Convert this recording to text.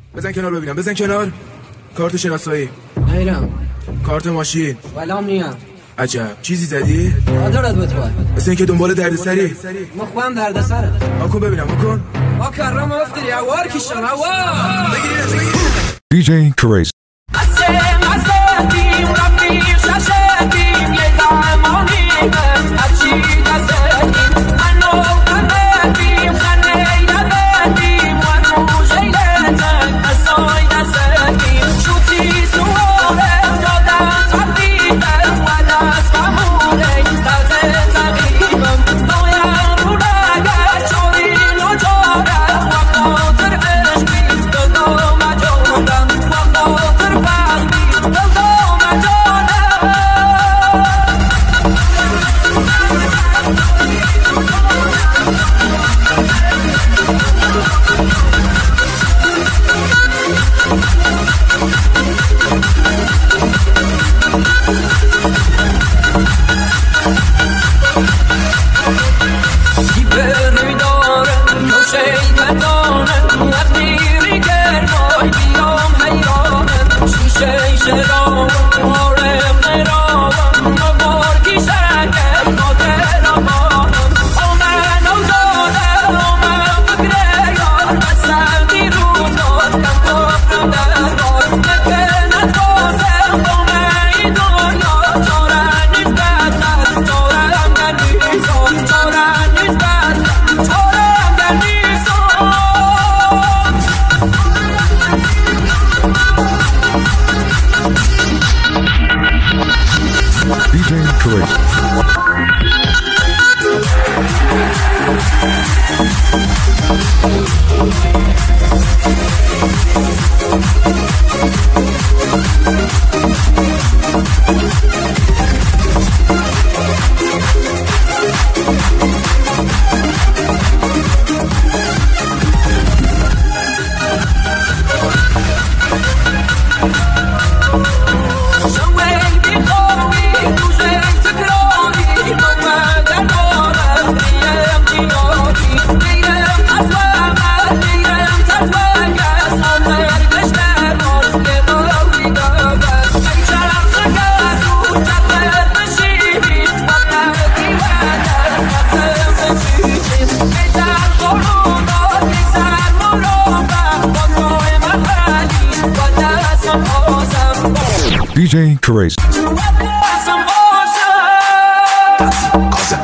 بزن کنار ببینم، بزن کنار. کارت شناسایی. نیرم. کارت ماشین. ولام نیم. عجب چیزی زدی؟ دارد بتوار. مثل اینکه دنبال دردسری. مخبم دردسره. آکن ببینم، آکن. آکرم افتری اوار کشم اوار. DJ Crazy. DJ Crazy. DJ Crazy.